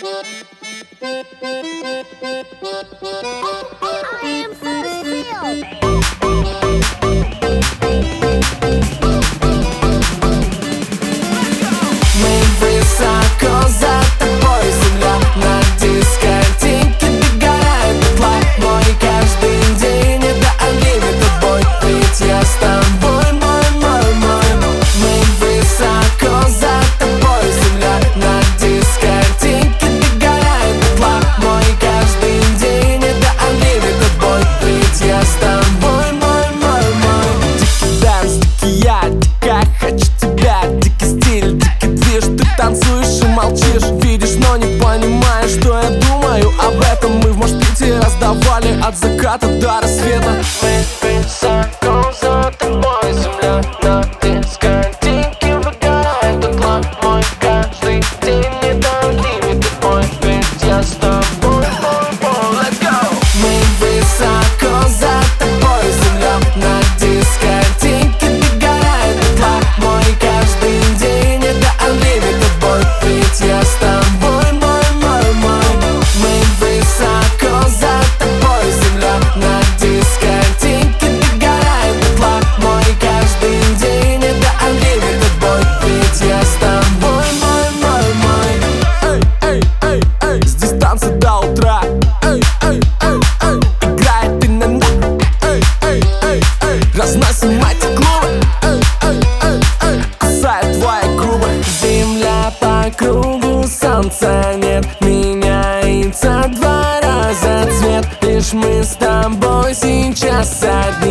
am first field. Мы высоко за тобой, земля. На дискотеке догорает дотла. Мой каждый день — это unlimited бой. Ведь я с тобой, мой. Мы высоко за тобой, земля. На дискотеке догорает дотла. Мой каждый день — это unlimited бой. Ведь я с тобой, мой. Дикий данс, дикий я, дико хочу тебя. Дикий стиль, дикий движ, ты танцуешь и молчишь. Видишь, но не понимаешь, что я думаю об этом. Мы в Мош-Пите раздавали от заката до рассвета. Мы высоко за тобой, земля. На дискотеке выгорает дотла. Мой каждый день — это unlimited бой. Ведь я с тобой, let's go. Мы высоко за тобой, земля. На дискотеке догорает дотла. Мой каждый день — это unlimited бой. Ведь я с тобой, мой. Мы высоко за тобой, земля. На дискотеке догорает дотла. Мой каждый день — это unlimited бой. Ведь я с тобой, мой. С дистанции до утра. Играет иногда. Разносим эти клубы. Кусает твои губы. Земля по кругу, солнца нет. Меняется 2 раза цвет. Лишь мы с тобой сейчас одни.